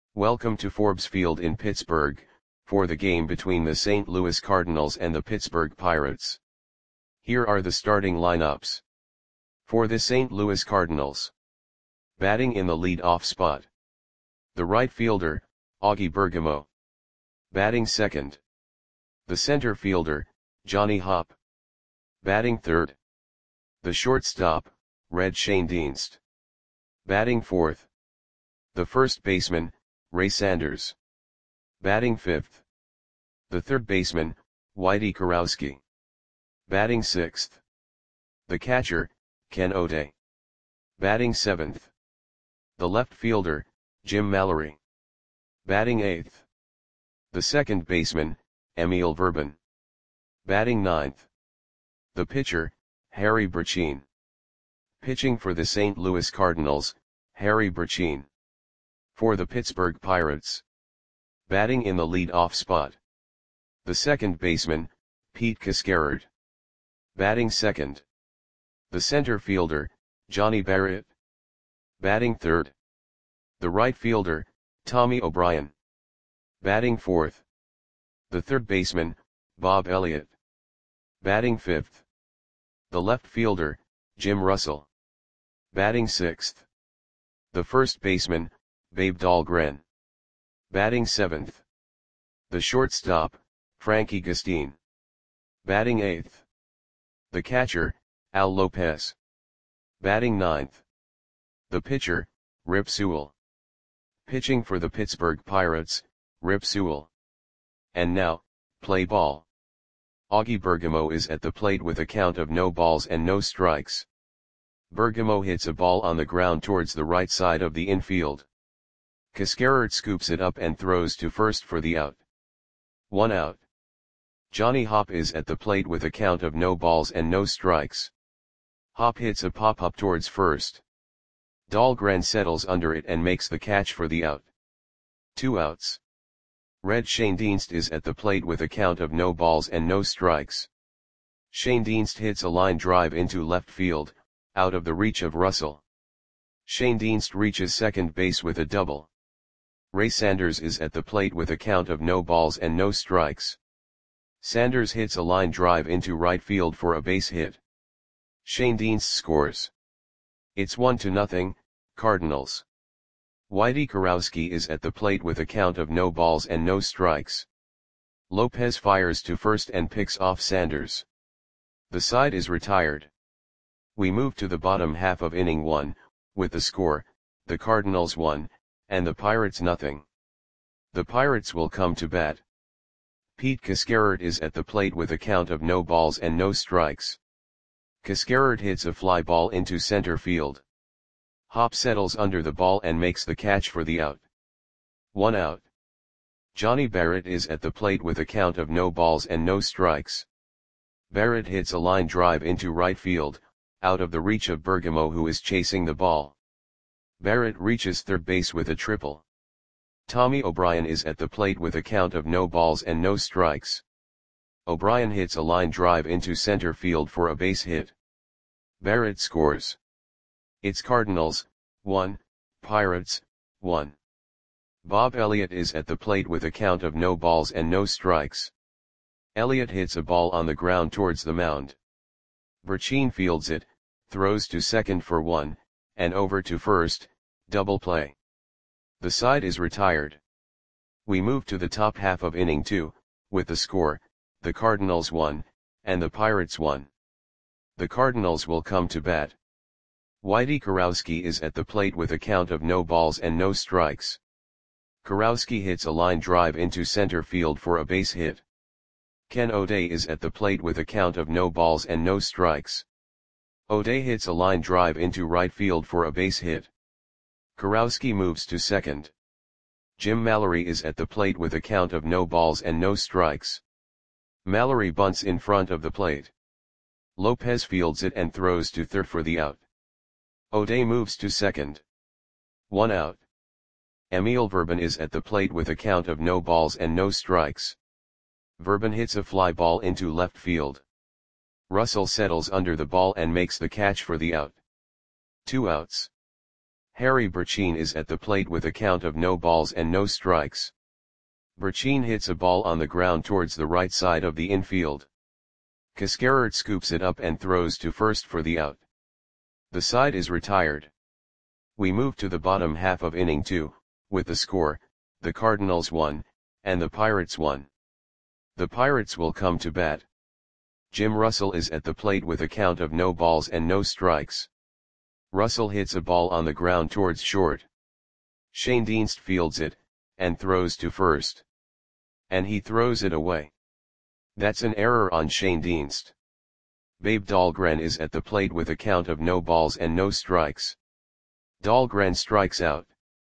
Welcome to Forbes Field in Pittsburgh, for the game between the St. Louis Cardinals and the Pittsburgh Pirates. Here are the starting lineups. For the St. Louis Cardinals. Batting in the lead-off spot. The right fielder, Augie Bergamo. Batting second. The center fielder, Johnny Hopp. Batting third. The shortstop, Red Schoendienst. Batting fourth. The first baseman, Ray Sanders. Batting fifth. The third baseman, Whitey Kurowski. Batting sixth. The catcher, Ken O'Day. Batting seventh. The left fielder, Jim Mallory. Batting eighth. The second baseman, Emil Verban. Batting ninth. The pitcher, Harry Brecheen. Pitching for the St. Louis Cardinals, Harry Brecheen. For the Pittsburgh Pirates. Batting in the lead-off spot. The second baseman, Pete Cascarard. Batting second. The center fielder, Johnny Barrett. Batting third. The right fielder, Tommy O'Brien. Batting fourth. The third baseman, Bob Elliott. Batting fifth. The left fielder, Jim Russell. Batting sixth. The first baseman, Babe Dahlgren. Batting seventh. The shortstop, Frankie Gustin. Batting eighth. The catcher, Al Lopez. Batting ninth. The pitcher, Rip Sewell. Pitching for the Pittsburgh Pirates, Rip Sewell. And now, play ball. Augie Bergamo is at the plate with a count of no balls and no strikes. Bergamo hits a ball on the ground towards the right side of the infield. Cascarard scoops it up and throws to first for the out. 1 out. Johnny Hopp is at the plate with a count of no balls and no strikes. Hopp hits a pop-up towards first. Dahlgren settles under it and makes the catch for the out. 2 outs. Red Schoendienst is at the plate with a count of no balls and no strikes. Schoendienst hits a line drive into left field, out of the reach of Russell. Schoendienst reaches second base with a double. Ray Sanders is at the plate with a count of no balls and no strikes. Sanders hits a line drive into right field for a base hit. Schoendienst scores. It's 1-0, Cardinals. Whitey Kurowski is at the plate with a count of no balls and no strikes. Lopez fires to first and picks off Sanders. The side is retired. We move to the bottom half of inning 1, with the score, the Cardinals 1, and the Pirates 0. The Pirates will come to bat. Pete Cascarard is at the plate with a count of no balls and no strikes. Cascarard hits a fly ball into center field. Hopp settles under the ball and makes the catch for the out. 1 out. Johnny Barrett is at the plate with a count of no balls and no strikes. Barrett hits a line drive into right field, out of the reach of Bergamo, who is chasing the ball. Barrett reaches third base with a triple. Tommy O'Brien is at the plate with a count of no balls and no strikes. O'Brien hits a line drive into center field for a base hit. Barrett scores. It's Cardinals 1, Pirates 1. Bob Elliott is at the plate with a count of no balls and no strikes. Elliott hits a ball on the ground towards the mound. Brecheen fields it, throws to second for 1, and over to first, double play. The side is retired. We move to the top half of inning 2, with the score, the Cardinals 1, and the Pirates 1. The Cardinals will come to bat. Whitey Kurowski is at the plate with a count of no balls and no strikes. Kurowski hits a line drive into center field for a base hit. Ken O'Day is at the plate with a count of no balls and no strikes. O'Day hits a line drive into right field for a base hit. Kurowski moves to second. Jim Mallory is at the plate with a count of no balls and no strikes. Mallory bunts in front of the plate. Lopez fields it and throws to third for the out. O'Day moves to second. 1 out. Emil Verban is at the plate with a count of no balls and no strikes. Verban hits a fly ball into left field. Russell settles under the ball and makes the catch for the out. 2 outs. Harry Burcheen is at the plate with a count of no balls and no strikes. Burcheen hits a ball on the ground towards the right side of the infield. Cascarert scoops it up and throws to first for the out. The side is retired. We move to the bottom half of inning 2, with the score, the Cardinals 1, and the Pirates 1. The Pirates will come to bat. Jim Russell is at the plate with a count of no balls and no strikes. Russell hits a ball on the ground towards short. Shane Dienst fields it, and throws to first. And he throws it away. That's an error on Shane Dienst. Babe Dahlgren is at the plate with a count of no balls and no strikes. Dahlgren strikes out.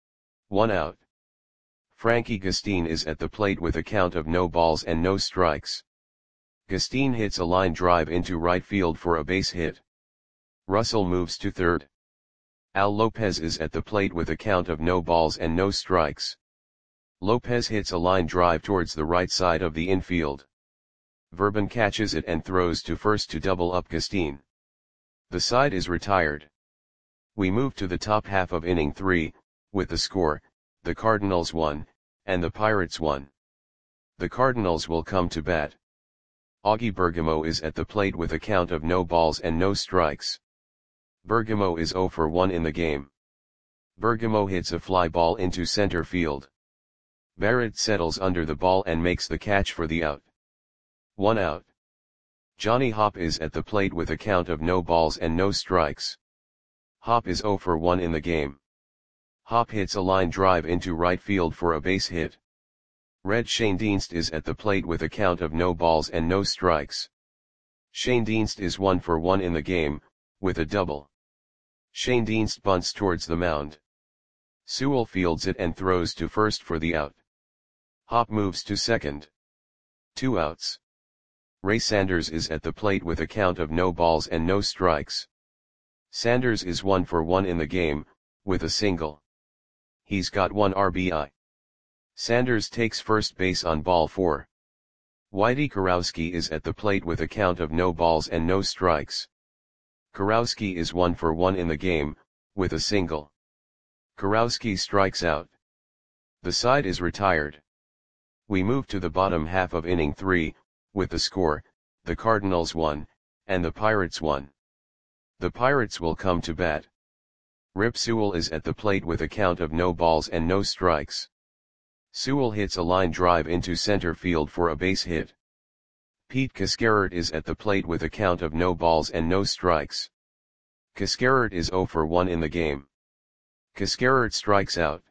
1 out. Frankie Gustin is at the plate with a count of no balls and no strikes. Gustin hits a line drive into right field for a base hit. Russell moves to third. Al Lopez is at the plate with a count of no balls and no strikes. Lopez hits a line drive towards the right side of the infield. Verban catches it and throws to first to double up Gustin. The side is retired. We move to the top half of inning 3, with the score, the Cardinals 1, and the Pirates 1. The Cardinals will come to bat. Augie Bergamo is at the plate with a count of no balls and no strikes. Bergamo is 0 for 1 in the game. Bergamo hits a fly ball into center field. Barrett settles under the ball and makes the catch for the out. 1 out. Johnny Hopp is at the plate with a count of no balls and no strikes. Hopp is 0 for 1 in the game. Hopp hits a line drive into right field for a base hit. Red Shane Dienst is at the plate with a count of no balls and no strikes. Shane Dienst is 1 for 1 in the game, with a double. Shane Dienst bunts towards the mound. Sewell fields it and throws to first for the out. Hopp moves to second. 2 outs. Ray Sanders is at the plate with a count of no balls and no strikes. Sanders is 1 for 1 in the game, with a single. He's got 1 RBI. Sanders takes first base on ball 4. Whitey Kurowski is at the plate with a count of no balls and no strikes. Kurowski is 1 for 1 in the game, with a single. Kurowski strikes out. The side is retired. We move to the bottom half of inning 3, with the score, the Cardinals 1, and the Pirates 1. The Pirates will come to bat. Rip Sewell is at the plate with a count of no balls and no strikes. Sewell hits a line drive into center field for a base hit. Pete Cascarert is at the plate with a count of no balls and no strikes. Cascarert is 0 for 1 in the game. Cascarert strikes out.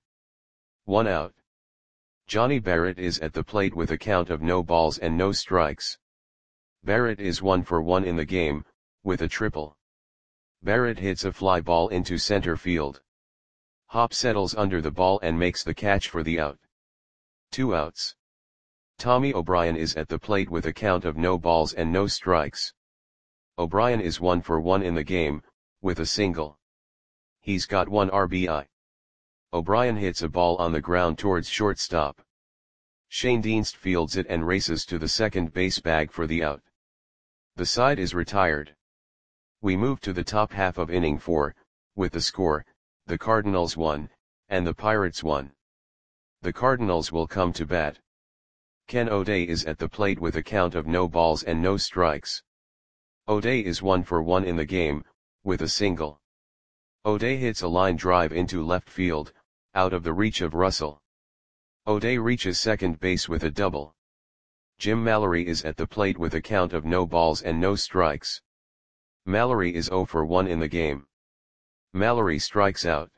1 out. Johnny Barrett is at the plate with a count of no balls and no strikes. Barrett is 1 for 1 in the game, with a triple. Barrett hits a fly ball into center field. Hopp settles under the ball and makes the catch for the out. 2 outs. Tommy O'Brien is at the plate with a count of no balls and no strikes. O'Brien is 1 for 1 in the game, with a single. He's got 1 RBI. O'Brien hits a ball on the ground towards shortstop. Shane Dienst fields it and races to the second base bag for the out. The side is retired. We move to the top half of inning 4, with the score, the Cardinals 1, and the Pirates 1. The Cardinals will come to bat. Ken O'Day is at the plate with a count of no balls and no strikes. O'Day is 1 for 1 in the game, with a single. O'Day hits a line drive into left field, out of the reach of Russell. O'Day reaches second base with a double. Jim Mallory is at the plate with a count of no balls and no strikes. Mallory is 0 for 1 in the game. Mallory strikes out.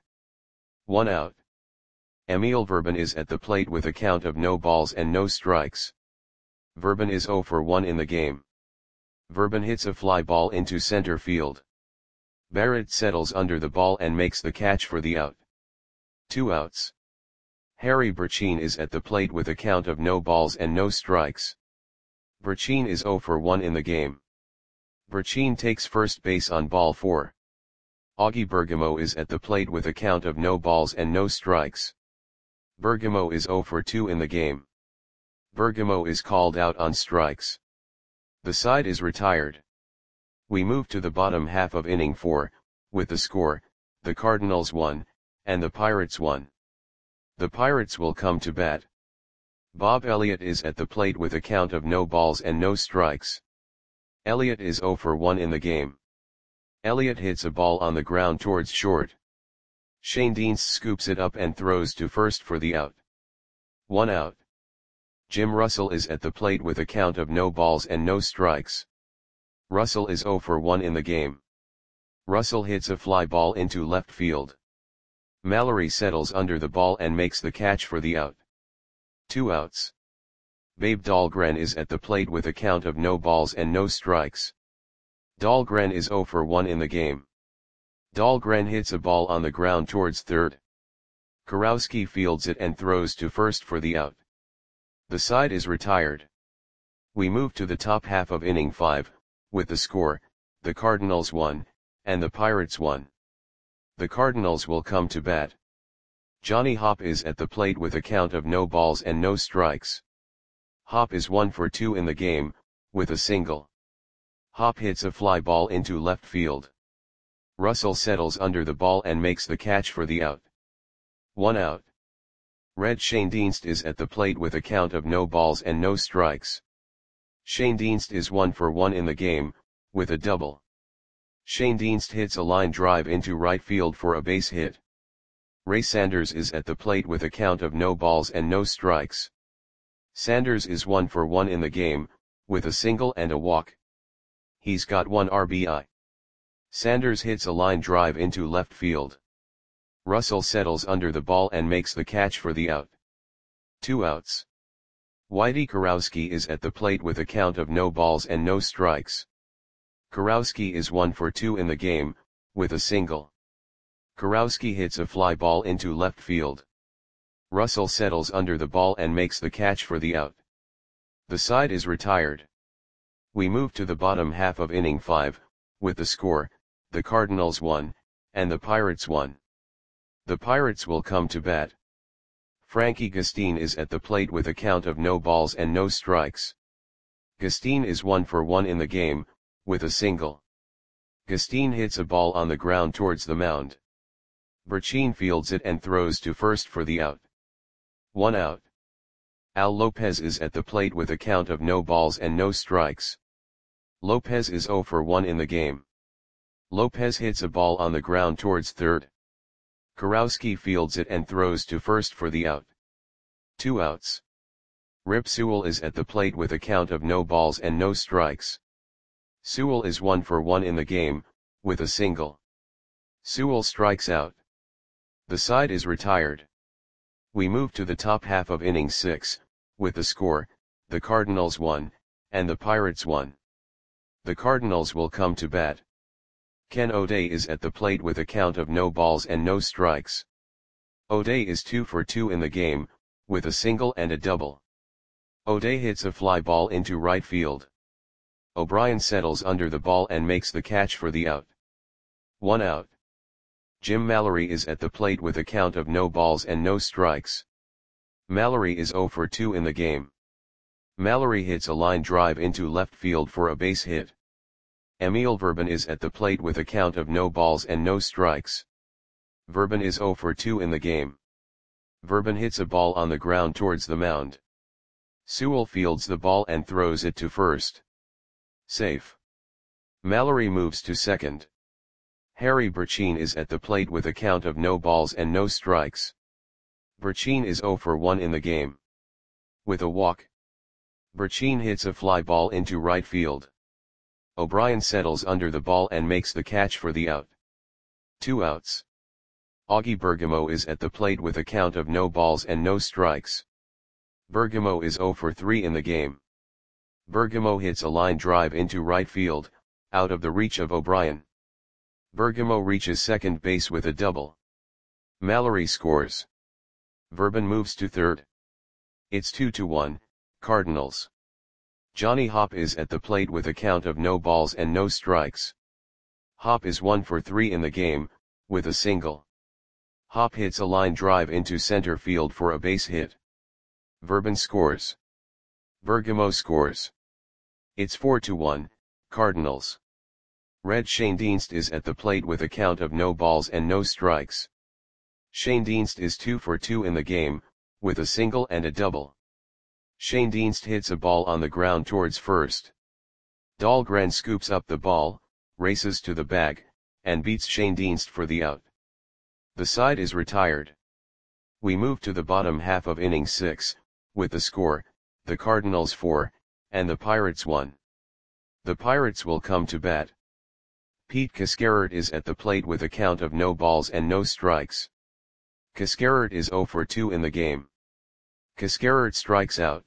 1 out. Emil Verban is at the plate with a count of no balls and no strikes. Verban is 0 for 1 in the game. Verban hits a fly ball into center field. Barrett settles under the ball and makes the catch for the out. 2 outs. Harry Burcheen is at the plate with a count of no balls and no strikes. Burcheen is 0 for 1 in the game. Burcheen takes first base on ball 4. Augie Bergamo is at the plate with a count of no balls and no strikes. Bergamo is 0 for 2 in the game. Bergamo is called out on strikes. The side is retired. We move to the bottom half of inning 4, with the score, the Cardinals 1, and the Pirates 1. The Pirates will come to bat. Bob Elliott is at the plate with a count of no balls and no strikes. Elliott is 0 for 1 in the game. Elliott hits a ball on the ground towards short. Shane Dienst scoops it up and throws to first for the out. 1 out. Jim Russell is at the plate with a count of no balls and no strikes. Russell is 0 for 1 in the game. Russell hits a fly ball into left field. Mallory settles under the ball and makes the catch for the out. 2 outs. Babe Dahlgren is at the plate with a count of no balls and no strikes. Dahlgren is 0 for 1 in the game. Dahlgren hits a ball on the ground towards third. Kurowski fields it and throws to first for the out. The side is retired. We move to the top half of inning 5, with the score, the Cardinals 1, and the Pirates 1. The Cardinals will come to bat. Johnny Hopp is at the plate with a count of no balls and no strikes. Hopp is 1 for 2 in the game, with a single. Hopp hits a fly ball into left field. Russell settles under the ball and makes the catch for the out. 1 out. Red Shane Dienst is at the plate with a count of no balls and no strikes. Shane Dienst is 1 for 1 in the game, with a double. Shane Dienst hits a line drive into right field for a base hit. Ray Sanders is at the plate with a count of no balls and no strikes. Sanders is 1 for 1 in the game, with a single and a walk. He's got 1 RBI. Sanders hits a line drive into left field. Russell settles under the ball and makes the catch for the out. 2 outs. Whitey Kurowski is at the plate with a count of no balls and no strikes. Kurowski is 1 for 2 in the game, with a single. Kurowski hits a fly ball into left field. Russell settles under the ball and makes the catch for the out. The side is retired. We move to the bottom half of inning 5, with the score, the Cardinals 1, and the Pirates 1. The Pirates will come to bat. Frankie Gustine is at the plate with a count of no balls and no strikes. Gustine is 1 for 1 in the game, with a single. Gustine hits a ball on the ground towards the mound. Burcheen fields it and throws to first for the out. 1 out. Al Lopez is at the plate with a count of no balls and no strikes. Lopez is 0 for 1 in the game. Lopez hits a ball on the ground towards third. Kurowski fields it and throws to first for the out. 2 outs. Rip Sewell is at the plate with a count of no balls and no strikes. Sewell is 1 for 1 in the game, with a single. Sewell strikes out. The side is retired. We move to the top half of inning 6, with the score, the Cardinals 1, and the Pirates 1. The Cardinals will come to bat. Ken O'Day is at the plate with a count of no balls and no strikes. O'Day is 2 for 2 in the game, with a single and a double. O'Day hits a fly ball into right field. O'Brien settles under the ball and makes the catch for the out. 1 out. Jim Mallory is at the plate with a count of no balls and no strikes. Mallory is 0 for 2 in the game. Mallory hits a line drive into left field for a base hit. Emil Verban is at the plate with a count of no balls and no strikes. Verban is 0 for 2 in the game. Verban hits a ball on the ground towards the mound. Sewell fields the ball and throws it to first. Safe. Mallory moves to second. Harry Burcheen is at the plate with a count of no balls and no strikes. Burcheen is 0 for 1 in the game. With a walk. Burcheen hits a fly ball into right field. O'Brien settles under the ball and makes the catch for the out. 2 outs. Augie Bergamo is at the plate with a count of no balls and no strikes. Bergamo is 0 for 3 in the game. Bergamo hits a line drive into right field, out of the reach of O'Brien. Bergamo reaches second base with a double. Mallory scores. Verban moves to third. It's 2-1, Cardinals. Johnny Hopp is at the plate with a count of no balls and no strikes. Hopp is 1 for 3 in the game, with a single. Hopp hits a line drive into center field for a base hit. Verban scores. Bergamo scores. It's 4-1, Cardinals. Red Shane Dienst is at the plate with a count of no balls and no strikes. Schoendienst is 2 for 2 in the game, with a single and a double. Schoendienst hits a ball on the ground towards first. Dahlgren scoops up the ball, races to the bag, and beats Schoendienst for the out. The side is retired. We move to the bottom half of inning 6, with the score, the Cardinals 4, and the Pirates 1. The Pirates will come to bat. Pete Cascarert is at the plate with a count of no balls and no strikes. Cascarert is 0 for 2 in the game. Cascarert strikes out.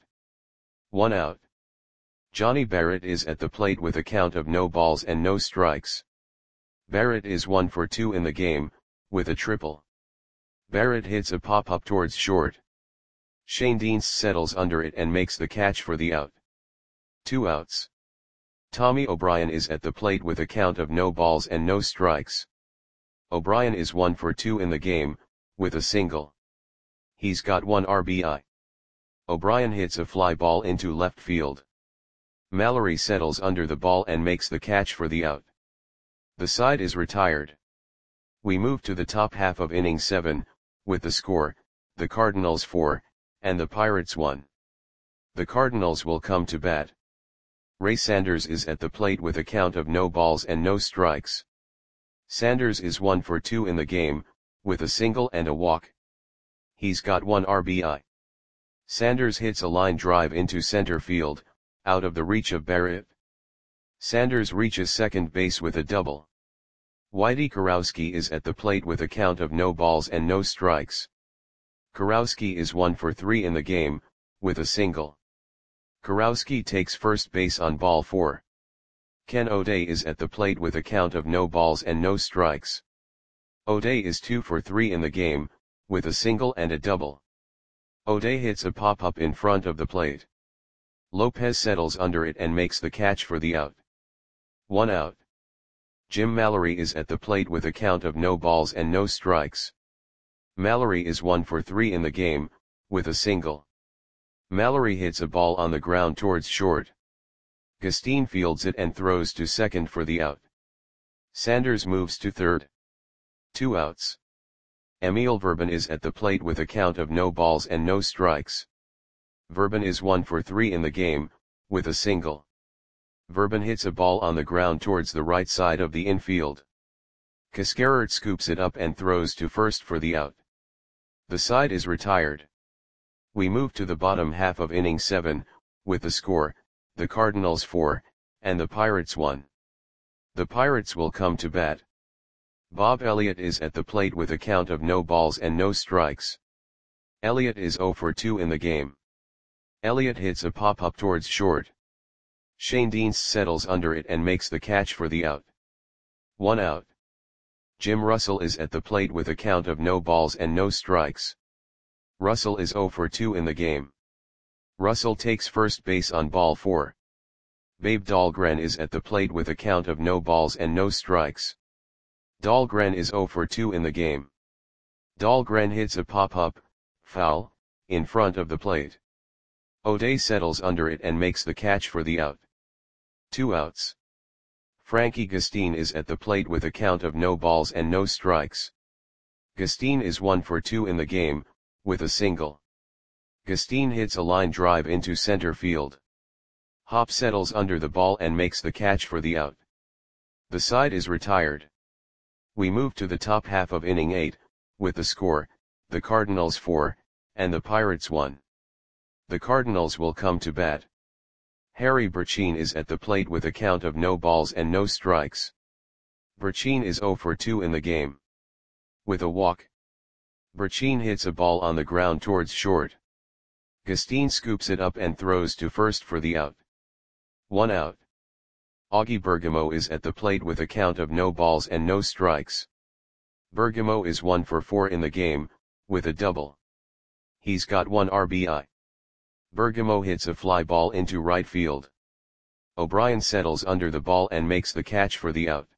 1 out. Johnny Barrett is at the plate with a count of no balls and no strikes. Barrett is 1 for 2 in the game, with a triple. Barrett hits a pop-up towards short. Schoendienst settles under it and makes the catch for the out. 2 outs. Tommy O'Brien is at the plate with a count of no balls and no strikes. O'Brien is 1 for 2 in the game, with a single. He's got 1 RBI. O'Brien hits a fly ball into left field. Mallory settles under the ball and makes the catch for the out. The side is retired. We move to the top half of inning 7, with the score, the Cardinals 4, and the Pirates 1. The Cardinals will come to bat. Ray Sanders is at the plate with a count of no balls and no strikes. Sanders is 1 for 2 in the game, with a single and a walk. He's got 1 RBI. Sanders hits a line drive into center field, out of the reach of Barrett. Sanders reaches second base with a double. Whitey Kurowski is at the plate with a count of no balls and no strikes. Kurowski is 1 for 3 in the game, with a single. Kurowski takes first base on ball 4. Ken O'Day is at the plate with a count of no balls and no strikes. O'Day is 2 for 3 in the game, with a single and a double. O'Day hits a pop-up in front of the plate. Lopez settles under it and makes the catch for the out. 1 out. Jim Mallory is at the plate with a count of no balls and no strikes. Mallory is 1 for 3 in the game, with a single. Mallory hits a ball on the ground towards short. Gustine fields it and throws to second for the out. Sanders moves to third. 2 outs. Emil Verban is at the plate with a count of no balls and no strikes. Verban is 1 for 3 in the game, with a single. Verban hits a ball on the ground towards the right side of the infield. Cascarert scoops it up and throws to first for the out. The side is retired. We move to the bottom half of inning 7, with the score, the Cardinals 4, and the Pirates 1. The Pirates will come to bat. Bob Elliott is at the plate with a count of no balls and no strikes. Elliott is 0 for 2 in the game. Elliott hits a pop-up towards short. Schoendienst settles under it and makes the catch for the out. 1 out. Jim Russell is at the plate with a count of no balls and no strikes. Russell is 0 for 2 in the game. Russell takes first base on ball 4. Babe Dahlgren is at the plate with a count of no balls and no strikes. Dahlgren is 0 for 2 in the game. Dahlgren hits a pop-up, foul, in front of the plate. O'Day settles under it and makes the catch for the out. 2 outs. Frankie Gustine is at the plate with a count of no balls and no strikes. Gustine is 1 for 2 in the game, with a single. Gustine hits a line drive into center field. Hop settles under the ball and makes the catch for the out. The side is retired. We move to the top half of inning 8, with the score, the Cardinals 4, and the Pirates 1. The Cardinals will come to bat. Harry Burchine is at the plate with a count of no balls and no strikes. Burchine is 0 for 2 in the game. With a walk. Burchine hits a ball on the ground towards short. Gustine scoops it up and throws to first for the out. 1 out. Augie Bergamo is at the plate with a count of no balls and no strikes. Bergamo is 1 for 4 in the game, with a double. He's got 1 RBI. Bergamo hits a fly ball into right field. O'Brien settles under the ball and makes the catch for the out.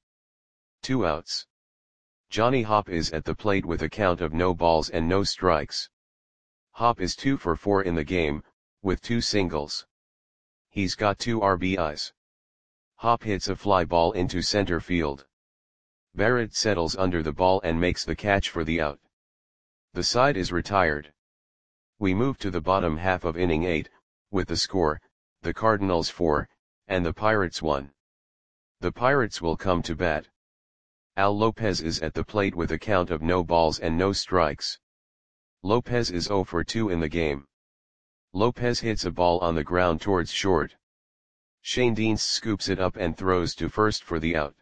2 outs. Johnny Hopp is at the plate with a count of no balls and no strikes. Hopp is 2 for 4 in the game, with 2 singles. He's got 2 RBIs. Hopp hits a fly ball into center field. Barrett settles under the ball and makes the catch for the out. The side is retired. We move to the bottom half of inning 8, with the score, the Cardinals 4, and the Pirates 1. The Pirates will come to bat. Al Lopez is at the plate with a count of no balls and no strikes. Lopez is 0 for 2 in the game. Lopez hits a ball on the ground towards short. Shane Dienst scoops it up and throws to first for the out.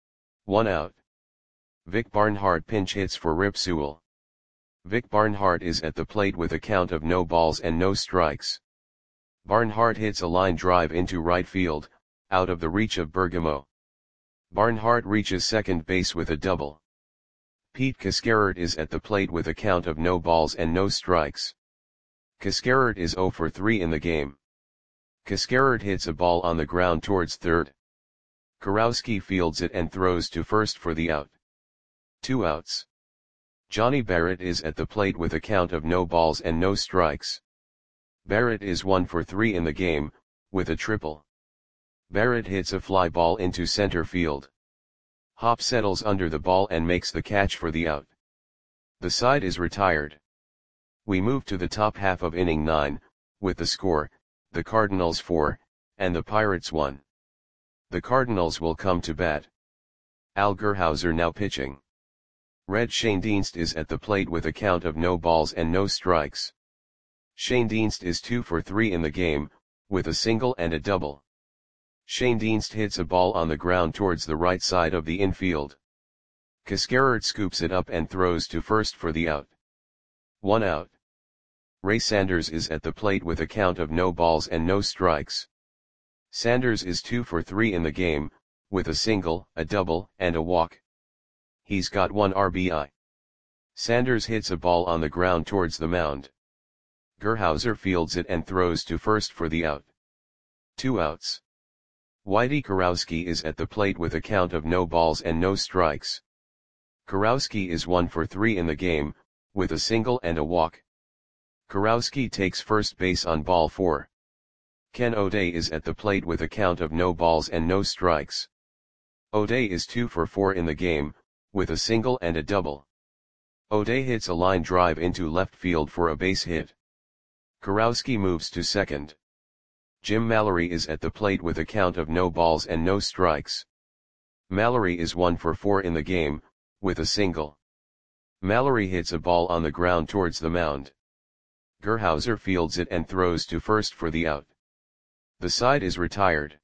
1 out. Vic Barnhart pinch hits for Rip Sewell. Vic Barnhart is at the plate with a count of no balls and no strikes. Barnhart hits a line drive into right field, out of the reach of Bergamo. Barnhart reaches second base with a double. Pete Cascarert is at the plate with a count of no balls and no strikes. Cascarert is 0 for 3 in the game. Cascarert hits a ball on the ground towards third. Kurowski fields it and throws to first for the out. 2 outs. Johnny Barrett is at the plate with a count of no balls and no strikes. Barrett is 1 for 3 in the game, with a triple. Barrett hits a fly ball into center field. Hop settles under the ball and makes the catch for the out. The side is retired. We move to the top half of inning 9, with the score, the Cardinals 4, and the Pirates 1. The Cardinals will come to bat. Al Gerhauser now pitching. Red Shane Dienst is at the plate with a count of no balls and no strikes. Shane Dienst is 2 for 3 in the game, with a single and a double. Shane Dienst hits a ball on the ground towards the right side of the infield. Cascarert scoops it up and throws to first for the out. 1 out. Ray Sanders is at the plate with a count of no balls and no strikes. Sanders is 2 for 3 in the game, with a single, a double, and a walk. He's got 1 RBI. Sanders hits a ball on the ground towards the mound. Gerhauser fields it and throws to first for the out. 2 outs. Whitey Kurowski is at the plate with a count of no balls and no strikes. Kurowski is 1 for 3 in the game, with a single and a walk. Kurowski takes first base on ball 4. Ken O'Day is at the plate with a count of no balls and no strikes. O'Day is 2 for 4 in the game, with a single and a double. O'Day hits a line drive into left field for a base hit. Kurowski moves to second. Jim Mallory is at the plate with a count of no balls and no strikes. Mallory is 1 for 4 in the game, with a single. Mallory hits a ball on the ground towards the mound. Gerhauser fields it and throws to first for the out. The side is retired.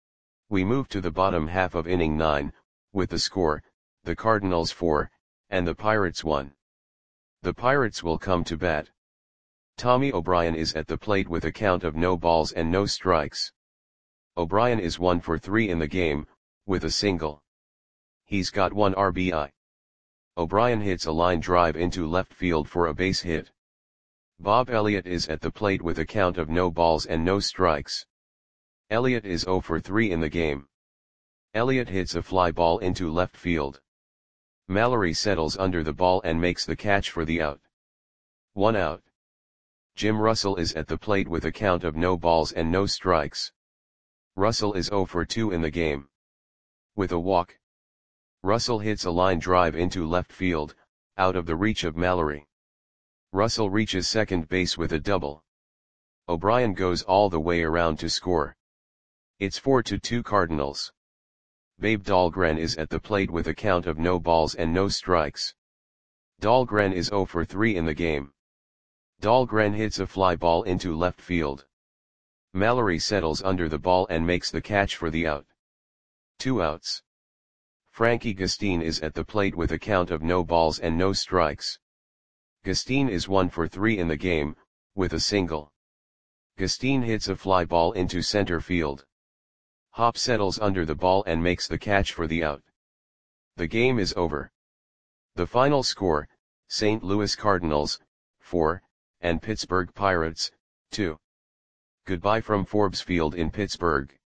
We move to the bottom half of inning 9, with the score, the Cardinals 4, and the Pirates 1. The Pirates will come to bat. Tommy O'Brien is at the plate with a count of no balls and no strikes. O'Brien is 1 for 3 in the game, with a single. He's got 1 RBI. O'Brien hits a line drive into left field for a base hit. Bob Elliott is at the plate with a count of no balls and no strikes. Elliott is 0 for 3 in the game. Elliott hits a fly ball into left field. Mallory settles under the ball and makes the catch for the out. 1 out. Jim Russell is at the plate with a count of no balls and no strikes. Russell is 0 for 2 in the game. With a walk. Russell hits a line drive into left field, out of the reach of Mallory. Russell reaches second base with a double. O'Brien goes all the way around to score. It's 4-2 Cardinals. Babe Dahlgren is at the plate with a count of no balls and no strikes. Dahlgren is 0 for 3 in the game. Dahlgren hits a fly ball into left field. Mallory settles under the ball and makes the catch for the out. 2 outs. Frankie Gustine is at the plate with a count of no balls and no strikes. Gustine is 1 for 3 in the game, with a single. Gustine hits a fly ball into center field. Hop settles under the ball and makes the catch for the out. The game is over. The final score, St. Louis Cardinals, 4, and Pittsburgh Pirates, 2. Goodbye from Forbes Field in Pittsburgh.